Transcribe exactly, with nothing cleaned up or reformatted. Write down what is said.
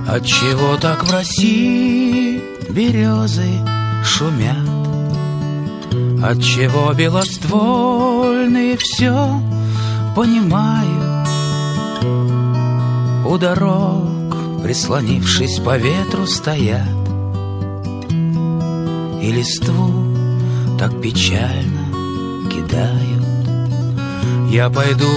Отчего так в России березы шумят? Отчего белоствольные все понимают? У дорог, прислонившись по ветру, стоят и листву так печально кидают. Я пойду